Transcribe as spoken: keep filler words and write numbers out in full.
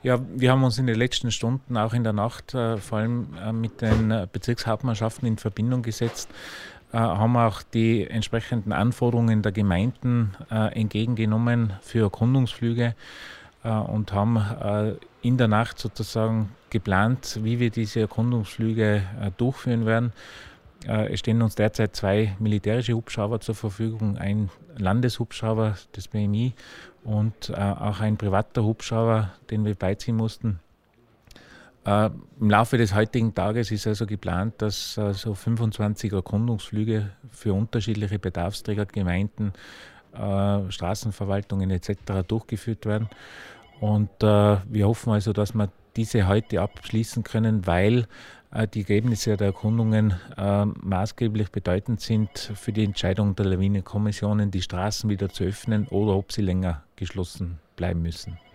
Ja, wir haben uns in den letzten Stunden, auch in der Nacht, äh, vor allem äh, mit den äh, Bezirkshauptmannschaften in Verbindung gesetzt, äh, haben auch die entsprechenden Anforderungen der Gemeinden äh, entgegengenommen für Erkundungsflüge äh, und haben äh, in der Nacht sozusagen geplant, wie wir diese Erkundungsflüge äh, durchführen werden. Äh, es stehen uns derzeit zwei militärische Hubschrauber zur Verfügung, ein Landeshubschrauber des B M I und äh, auch ein privater Hubschrauber, den wir beiziehen mussten. Äh, Im Laufe des heutigen Tages ist also geplant, dass äh, so fünfundzwanzig Erkundungsflüge für unterschiedliche Bedarfsträger, Gemeinden, äh, Straßenverwaltungen et cetera durchgeführt werden. Und äh, wir hoffen also, dass wir diese heute abschließen können, weil äh, die Ergebnisse der Erkundungen äh, maßgeblich bedeutend sind für die Entscheidung der Lawinenkommissionen, die Straßen wieder zu öffnen oder ob sie länger geschlossen bleiben müssen.